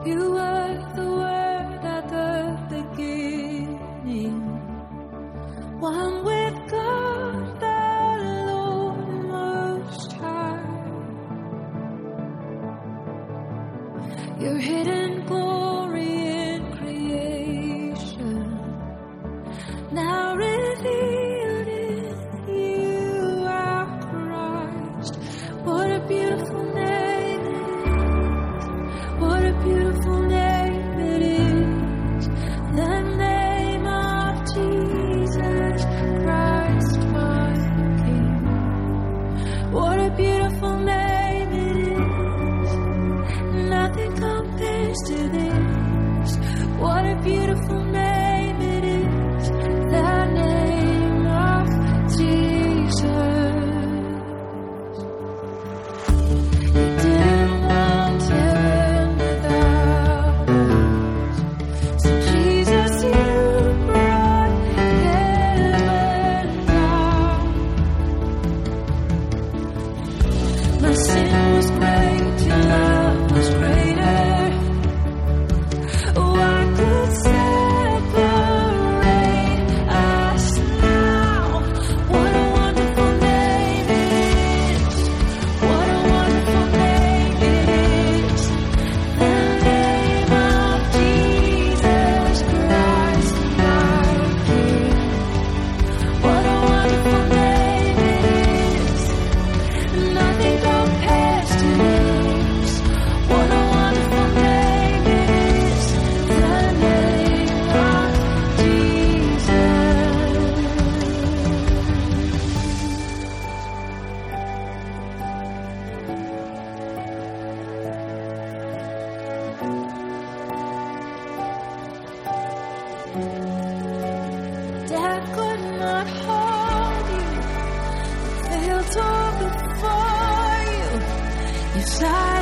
You were the Word at the beginning, one with God the Lord Most High. Your hidden glory in creation, now revealed in you, our Christ. What a beautiful name it is. What a beautiful name it is. The name of Jesus Christ, my King. What a beautiful name it is. Nothing compares to this. What a beautiful name it is. The name of Jesus. You didn't want heaven without us. So Jesus, you brought heaven down. My sin was great, your love was greater. Oh, I could separate us now. What a wonderful name it is. What a wonderful name it is. The name of Jesus Christ, my King. What a wonderful name it is. Nothing compares to this. What a wonderful name it is. The name of Jesus. Death could not hold you. Failed to before you. You